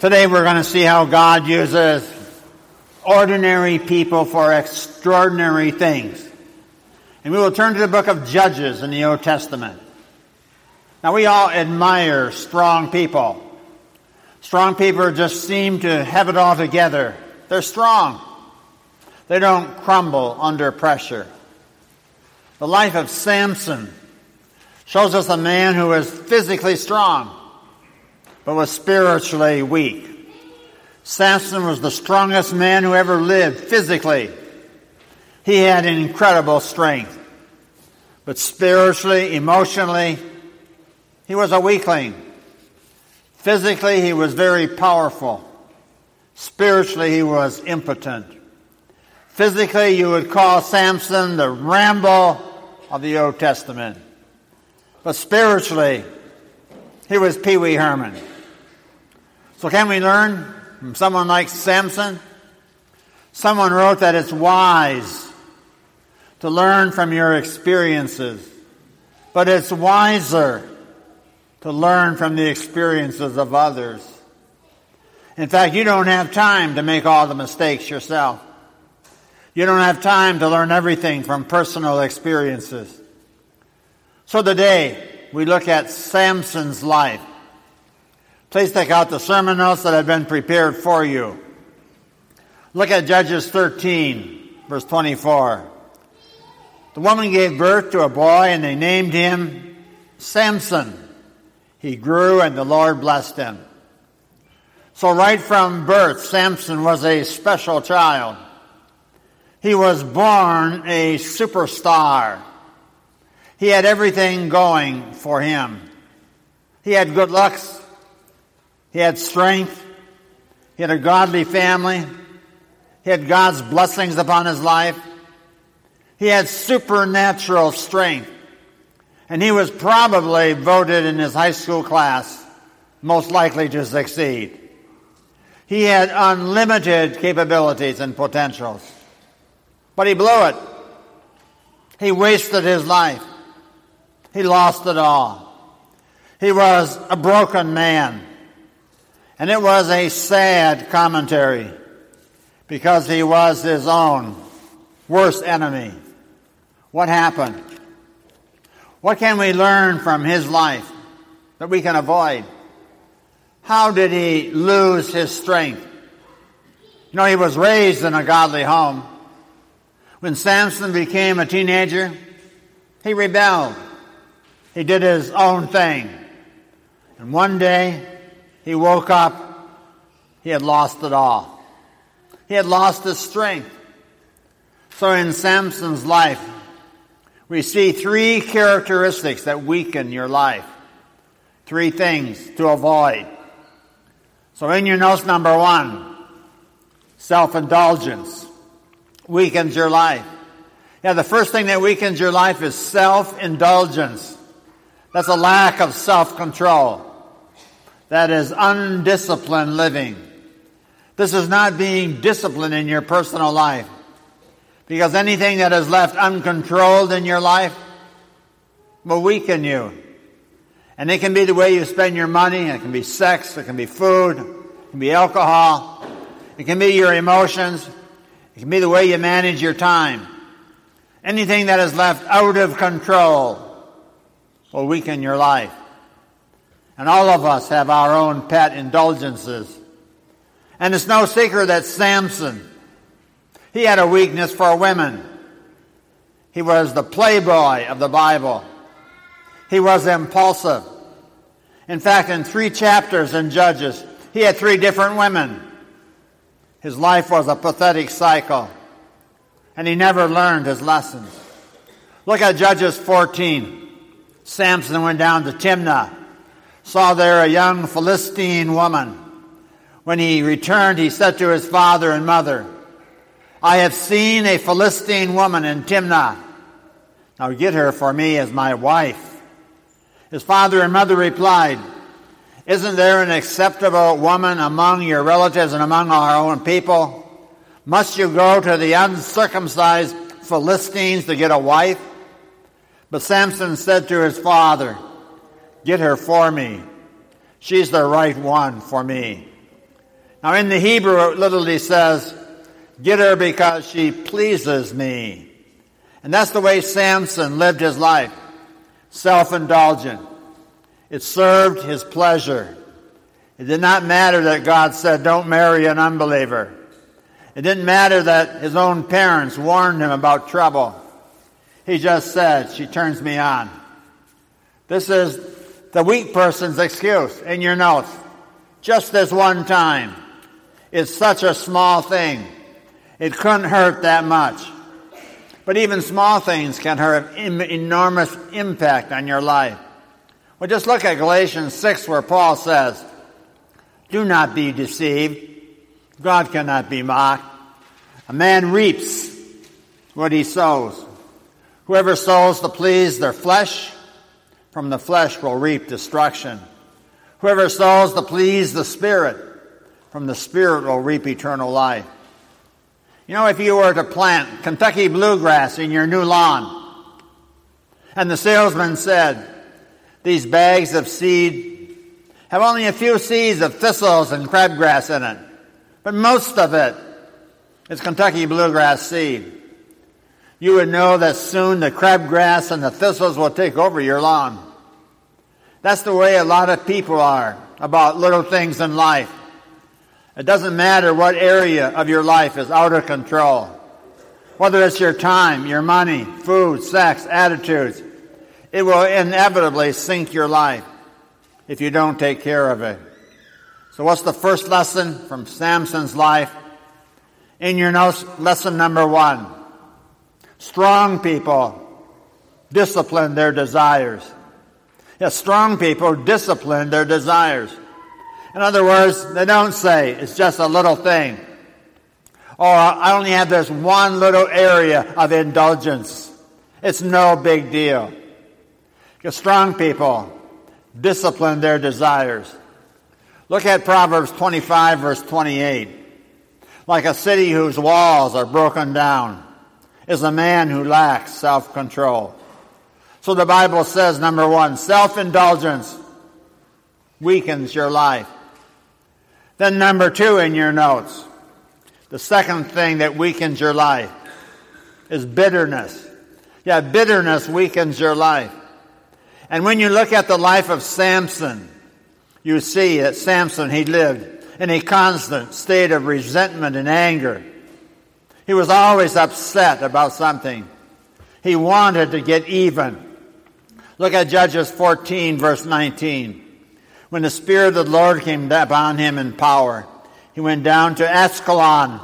Today we're going to see how God uses ordinary people for extraordinary things. And we will turn to the book of Judges in the Old Testament. Now we all admire strong people. Strong people just seem to have it all together. They're strong. They don't crumble under pressure. The life of Samson shows us a man who was physically strong, but was spiritually weak. Samson was the strongest man who ever lived physically. He had incredible strength. But spiritually, emotionally, he was a weakling. Physically, he was very powerful. Spiritually, he was impotent. Physically, you would call Samson the Rambo of the Old Testament. But spiritually, he was Pee Wee Herman. So can we learn from someone like Samson? Someone wrote that it's wise to learn from your experiences, but it's wiser to learn from the experiences of others. In fact, you don't have time to make all the mistakes yourself. You don't have time to learn everything from personal experiences. So today, we look at Samson's life. Please take out the sermon notes that have been prepared for you. Look at Judges 13, verse 24. The woman gave birth to a boy, and they named him Samson. He grew, and the Lord blessed him. So right from birth, Samson was a special child. He was born a superstar. He had everything going for him. He had good looks. He had strength. He had a godly family. He had God's blessings upon his life. He had supernatural strength. And he was probably voted in his high school class most likely to succeed. He had unlimited capabilities and potentials. But he blew it. He wasted his life. He lost it all. He was a broken man. And it was a sad commentary because he was his own worst enemy. What happened? What can we learn from his life that we can avoid? How did he lose his strength? You know, he was raised in a godly home. When Samson became a teenager, he rebelled. He did his own thing. And one day, he woke up, he had lost it all. He had lost his strength. So in Samson's life, we see three characteristics that weaken your life. Three things to avoid. So in your notes, number one, self-indulgence weakens your life. Yeah, the first thing that weakens your life is self-indulgence. That's a lack of self-control. That is undisciplined living. This is not being disciplined in your personal life. Because anything that is left uncontrolled in your life will weaken you. And it can be the way you spend your money. It can be sex. It can be food. It can be alcohol. It can be your emotions. It can be the way you manage your time. Anything that is left out of control will weaken your life. And all of us have our own pet indulgences. And it's no secret that Samson, he had a weakness for women. He was the playboy of the Bible. He was impulsive. In fact, in 3 chapters in Judges, he had 3 different women. His life was a pathetic cycle. And he never learned his lessons. Look at Judges 14. Samson went down to Timnah, saw there a young Philistine woman. When he returned, he said to his father and mother, I have seen a Philistine woman in Timnah. Now get her for me as my wife. His father and mother replied, Isn't there an acceptable woman among your relatives and among our own people? Must you go to the uncircumcised Philistines to get a wife? But Samson said to his father, Get her for me. She's the right one for me. Now in the Hebrew, it literally says, get her because she pleases me. And that's the way Samson lived his life. Self-indulgent. It served his pleasure. It did not matter that God said, don't marry an unbeliever. It didn't matter that his own parents warned him about trouble. He just said, she turns me on. This is the weak person's excuse in your notes. Just this one time. It's such a small thing. It couldn't hurt that much. But even small things can have enormous impact on your life. Well, just look at Galatians 6 where Paul says, do not be deceived. God cannot be mocked. A man reaps what he sows. Whoever sows to please their flesh, from the flesh will reap destruction. Whoever sows to please the Spirit, from the Spirit will reap eternal life. You know, if you were to plant Kentucky bluegrass in your new lawn, and the salesman said, these bags of seed have only a few seeds of thistles and crabgrass in it, but most of it is Kentucky bluegrass seed. You would know that soon the crabgrass and the thistles will take over your lawn. That's the way a lot of people are about little things in life. It doesn't matter what area of your life is out of control. Whether it's your time, your money, food, sex, attitudes, it will inevitably sink your life if you don't take care of it. So what's the first lesson from Samson's life? In your notes, lesson number 1. Strong people discipline their desires. Yes, strong people discipline their desires. In other words, they don't say, it's just a little thing. Or I only have this one little area of indulgence. It's no big deal. Because strong people discipline their desires. Look at Proverbs 25, verse 28. Like a city whose walls are broken down is a man who lacks self-control. So the Bible says, number 1, self-indulgence weakens your life. Then number 2 in your notes, the second thing that weakens your life is bitterness. Yeah, bitterness weakens your life. And when you look at the life of Samson, you see that Samson, he lived in a constant state of resentment and anger. He was always upset about something. He wanted to get even. Look at Judges 14, verse 19. When the Spirit of the Lord came upon him in power, he went down to Ascalon,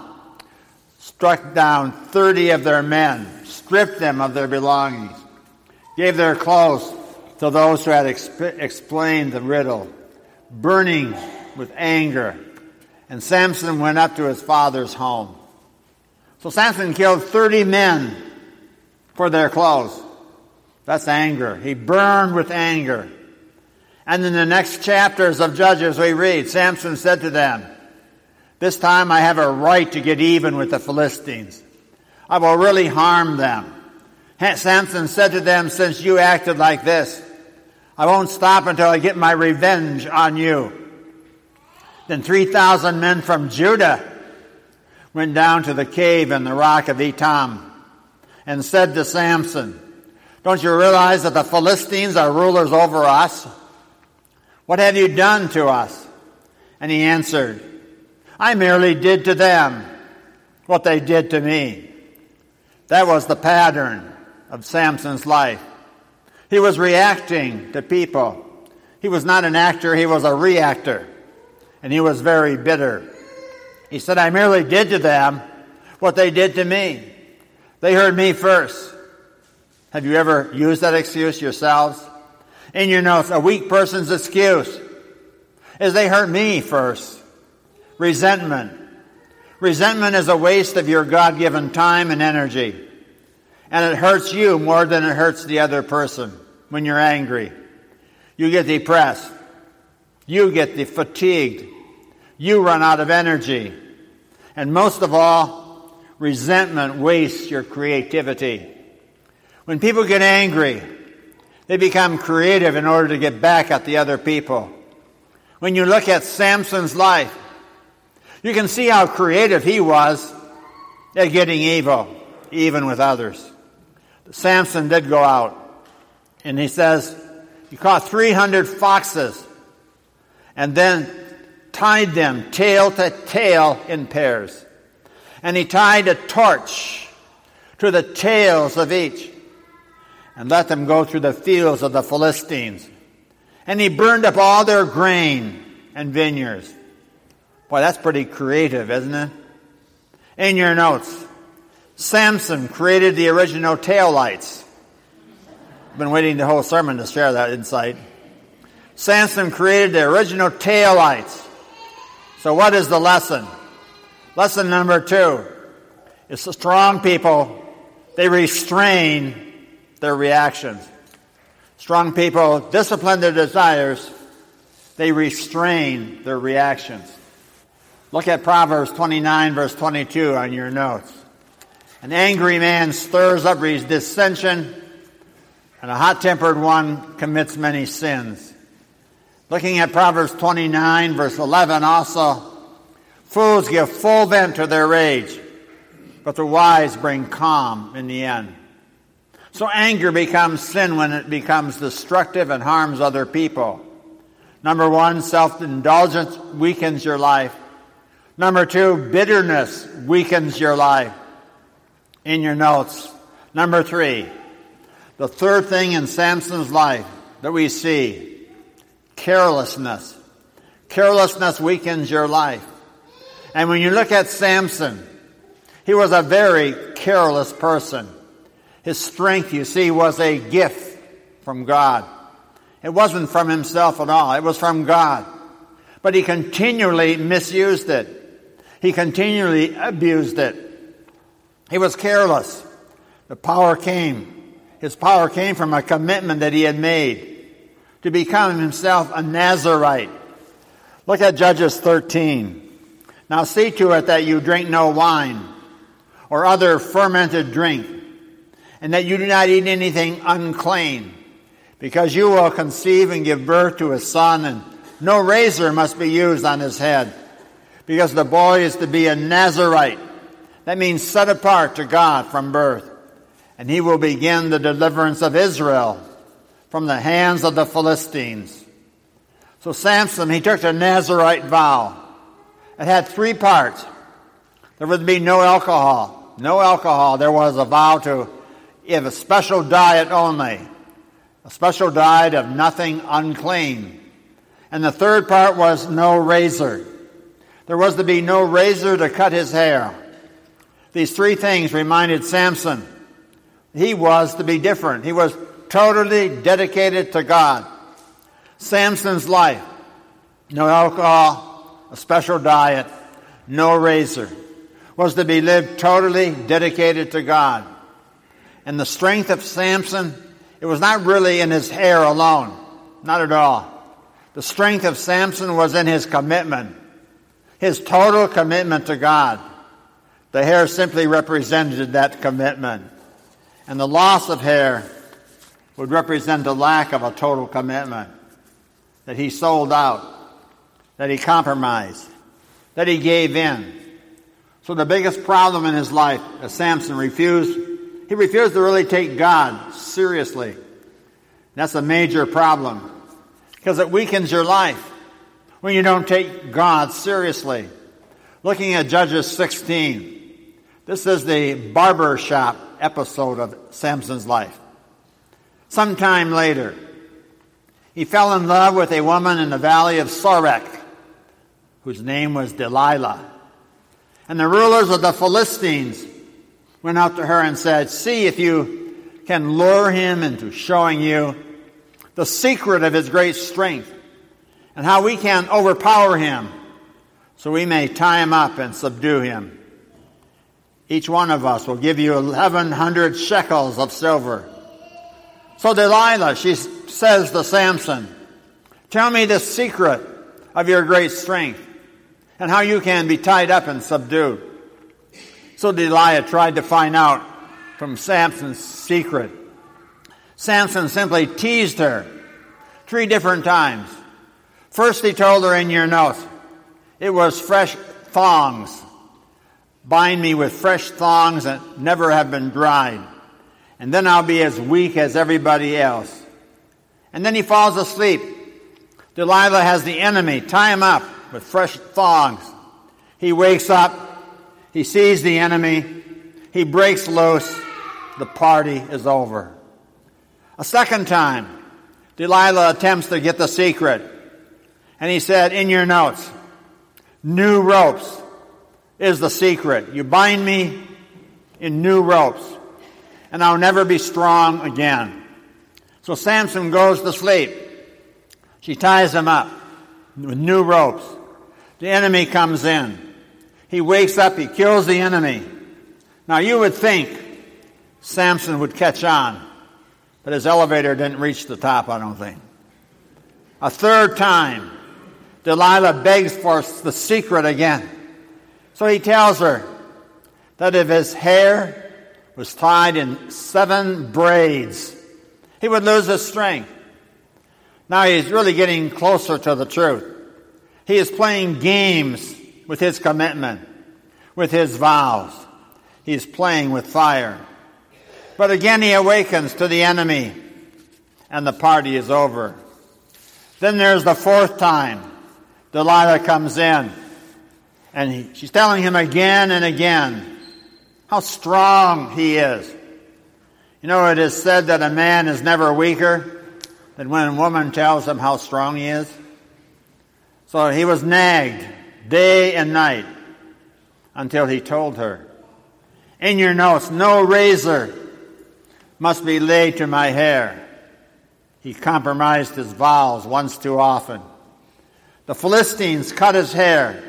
struck down 30 of their men, stripped them of their belongings, gave their clothes to those who had explained the riddle, burning with anger. And Samson went up to his father's home. So Samson killed 30 men for their clothes. That's anger. He burned with anger. And in the next chapters of Judges we read, Samson said to them, this time I have a right to get even with the Philistines. I will really harm them. Samson said to them, since you acted like this, I won't stop until I get my revenge on you. Then 3,000 men from Judah went down to the cave in the rock of Etam and said to Samson, don't you realize that the Philistines are rulers over us? What have you done to us? And he answered, I merely did to them what they did to me. That was the pattern of Samson's life. He was reacting to people. He was not an actor, he was a reactor. And he was very bitter. He said, I merely did to them what they did to me. They heard me first. Have you ever used that excuse yourselves? In your notes, a weak person's excuse is they hurt me first. Resentment. Resentment is a waste of your God-given time and energy. And it hurts you more than it hurts the other person when you're angry. You get depressed. You get fatigued. You run out of energy. And most of all, resentment wastes your creativity. When people get angry, they become creative in order to get back at the other people. When you look at Samson's life, You can see how creative he was at getting evil, even with others. Samson did go out, and he says he caught 300 foxes and then tied them tail to tail in pairs. And he tied a torch to the tails of each and let them go through the fields of the Philistines. And he burned up all their grain and vineyards. Boy, that's pretty creative, isn't it? In your notes, Samson created the original taillights. I've been waiting the whole sermon to share that insight. Samson created the original taillights. So what is the lesson? Lesson number 2 is the strong people, they restrain their reactions. Strong people discipline their desires. They restrain their reactions. Look at Proverbs 29, verse 22 on your notes. An angry man stirs up his dissension, and a hot-tempered one commits many sins. Looking at Proverbs 29, verse 11 also, fools give full vent to their rage, but the wise bring calm in the end. So anger becomes sin when it becomes destructive and harms other people. Number 1, self-indulgence weakens your life. Number 2, bitterness weakens your life. In your notes. Number 3, the third thing in Samson's life that we see, carelessness. Carelessness weakens your life. And when you look at Samson, he was a very careless person. His strength, you see, was a gift from God. It wasn't from himself at all. It was from God. But he continually misused it. He continually abused it. He was careless. His power came from a commitment that he had made to become himself a Nazirite. Look at Judges 13. Now see to it that you drink no wine or other fermented drink, and that you do not eat anything unclean, because you will conceive and give birth to a son, and no razor must be used on his head, because the boy is to be a Nazirite. That means set apart to God from birth. And he will begin the deliverance of Israel from the hands of the Philistines. So Samson, he took the Nazirite vow. It had 3 parts. There would be no alcohol. No alcohol. There was a vow to have a special diet only. A special diet of nothing unclean. And the third part was no razor. There was to be no razor to cut his hair. These 3 things reminded Samson he was to be different. He was totally dedicated to God. Samson's life, no alcohol, a special diet, no razor, was to be lived totally dedicated to God. And the strength of Samson, it was not really in his hair alone. Not at all. The strength of Samson was in his commitment. His total commitment to God. The hair simply represented that commitment. And the loss of hair would represent the lack of a total commitment. That he sold out. That he compromised. That he gave in. So the biggest problem in his life, as Samson refused to really take God seriously. That's a major problem. Because it weakens your life when you don't take God seriously. Looking at Judges 16. This is the barber shop episode of Samson's life. Sometime later, he fell in love with a woman in the valley of Sorek, whose name was Delilah. And the rulers of the Philistines went out to her and said, see if you can lure him into showing you the secret of his great strength and how we can overpower him so we may tie him up and subdue him. Each one of us will give you 1,100 shekels of silver. So Delilah, she says to Samson, tell me the secret of your great strength and how you can be tied up and subdued. So Delilah tried to find out from Samson's secret. Samson simply teased her 3 different times. First, he told her in your notes, it was fresh thongs. Bind me with fresh thongs that never have been dried. And then I'll be as weak as everybody else. And then he falls asleep. Delilah has the enemy tie him up with fresh thongs. He wakes up. He sees the enemy. He breaks loose. The party is over. A second time, Delilah attempts to get the secret. And he said, in your notes, new ropes is the secret. You bind me in new ropes, and I'll never be strong again. So Samson goes to sleep. She ties him up with new ropes. The enemy comes in. He wakes up. He kills the enemy. Now you would think Samson would catch on, but his elevator didn't reach the top, I don't think. A third time, Delilah begs for the secret again. So he tells her that if his hair was tied in 7 braids, he would lose his strength. Now he's really getting closer to the truth. He is playing games with his commitment, with his vows. He's playing with fire. But again he awakens to the enemy, and the party is over. Then there's the fourth time. Delilah comes in, and she's telling him again and again how strong he is. You know, it is said that a man is never weaker than when a woman tells him how strong he is. So he was nagged day and night until he told her, in your notes, no razor must be laid to my hair. He compromised his vows once too often. The Philistines cut his hair.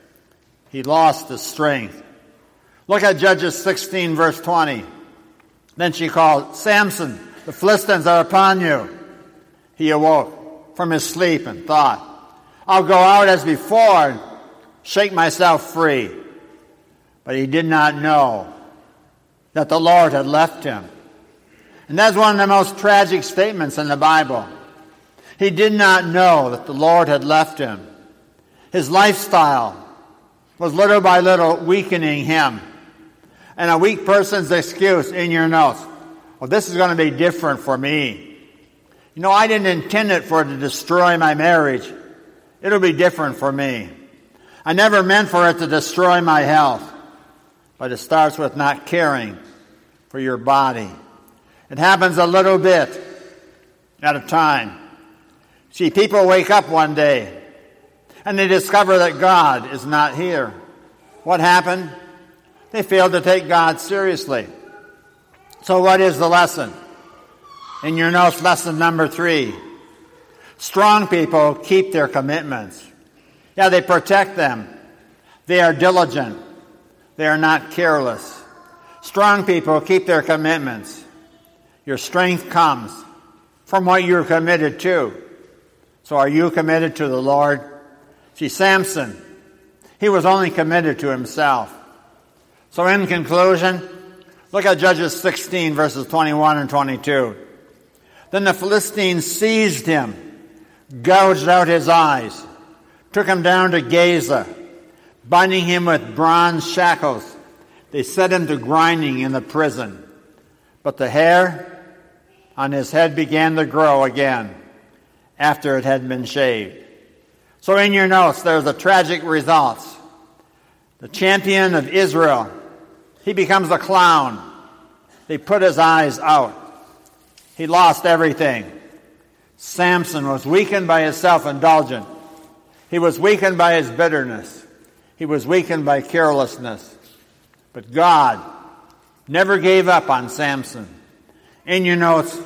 He lost his strength. Look at Judges 16, verse 20. Then she called, Samson, the Philistines are upon you. He awoke from his sleep and thought, I'll go out as before and shake myself free. But he did not know that the Lord had left him. And that's one of the most tragic statements in the Bible. He did not know that the Lord had left him. His lifestyle was little by little weakening him. And a weak person's excuse in your notes, well, this is going to be different for me. You know, I didn't intend it for it to destroy my marriage. It'll be different for me. I never meant for it to destroy my health. But it starts with not caring for your body. It happens a little bit at a time. See, people wake up one day and they discover that God is not here. What happened? They failed to take God seriously. So what is the lesson? In your notes, lesson number 3. Strong people keep their commitments. Yeah, they protect them. They are diligent. They are not careless. Strong people keep their commitments. Your strength comes from what you're committed to. So are you committed to the Lord? See, Samson, he was only committed to himself. So in conclusion, look at Judges 16, verses 21 and 22. Then the Philistines seized him, gouged out his eyes, took him down to Gaza, binding him with bronze shackles. They set him to grinding in the prison. But the hair on his head began to grow again after it had been shaved. So in your notes, there's the tragic results. The champion of Israel, he becomes a clown. They put his eyes out. He lost everything. Samson was weakened by his self-indulgence. He was weakened by his bitterness. He was weakened by carelessness. But God never gave up on Samson. In your notes,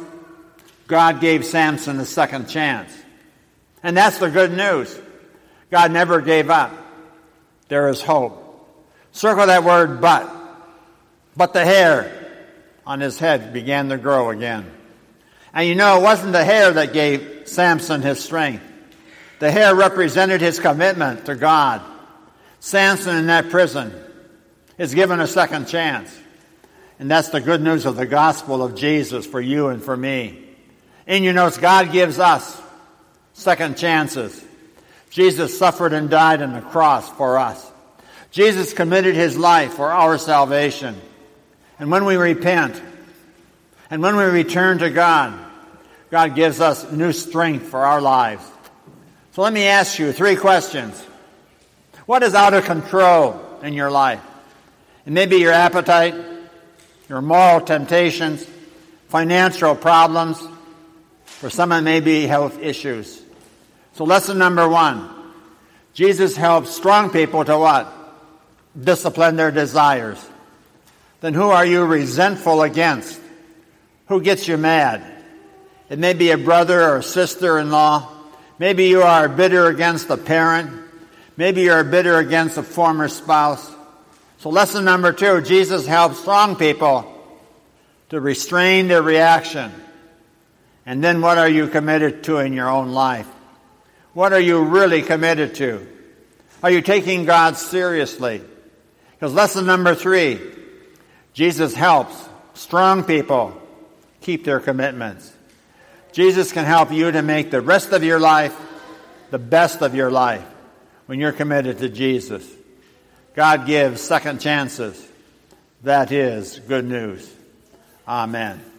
God gave Samson a second chance. And that's the good news. God never gave up. There is hope. Circle that word but. But the hair on his head began to grow again. And you know, it wasn't the hair that gave Samson his strength. The hair represented his commitment to God. Samson in that prison is given a second chance. And that's the good news of the gospel of Jesus for you and for me. In your notes, God gives us second chances. Jesus suffered and died on the cross for us. Jesus committed his life for our salvation. And when we repent, and when we return to God, God gives us new strength for our lives. So let me ask you 3 questions. What is out of control in your life? It may be your appetite, your moral temptations, financial problems. For some it may be health issues. So lesson number 1. Jesus helps strong people to what? Discipline their desires. Then who are you resentful against? Who gets you mad? It may be a brother or sister-in-law. Maybe you are bitter against a parent. Maybe you are bitter against a former spouse. So lesson number 2, Jesus helps strong people to restrain their reaction. And then what are you committed to in your own life? What are you really committed to? Are you taking God seriously? Because lesson number 3, Jesus helps strong people keep their commitments. Jesus can help you to make the rest of your life the best of your life when you're committed to Jesus. God gives second chances. That is good news. Amen.